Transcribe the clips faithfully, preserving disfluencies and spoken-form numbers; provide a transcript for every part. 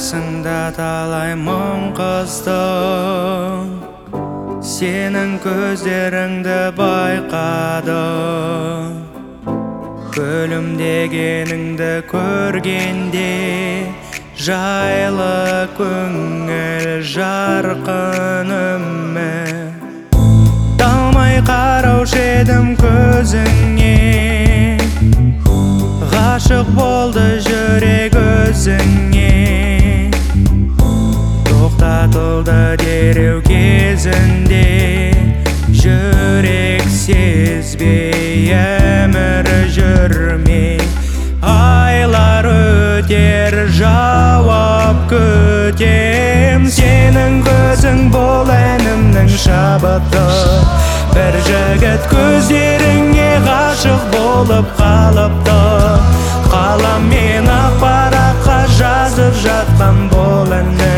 арасында талай мұң қыстым, сенің көздеріңді байқадым. Күлімдегеніңді көргенде жайлы көңіл жарқын үміт. Талмай қараушы едім көзіңе, ғашық болды жүрек өзіңе. Тоқтатылды дереу кезінде, жүрек сезбей өмір жүрмей. Айлар өтер, жауап күтем. Сенің көзің бұл әнімнің шабыты. Бір жігіт көздеріңе ғашық болып қалыпты. Қалам мен ақ параққа жазып жатқан бұл әнді.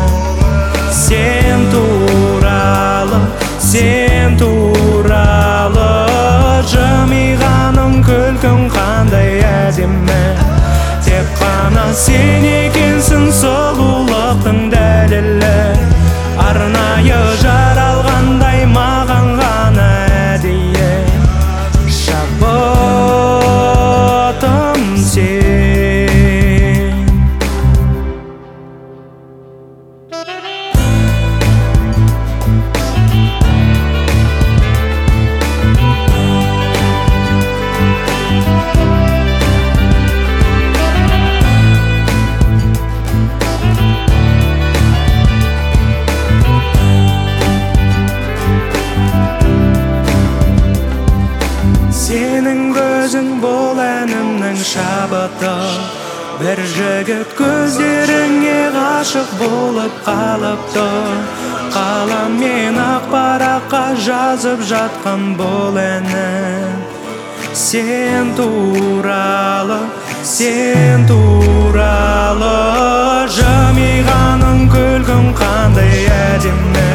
Сен туралы, сен туралы, жымиғаның күлкің қандай әдемі. Тек қана сен екенсің сұлулықтың дәлелі. Арнайы жаралғандай маған ғана әдейі. Шабытым сен. Сенің көзің бұл әнімнің шабыты. Бір жігіт көздеріңе ғашық болып қалыпты. Қалам мен ақ параққа жазып жатқан бұл әні. Сен туралы, сен туралы, жымиғаның күлкің қандай әдемі.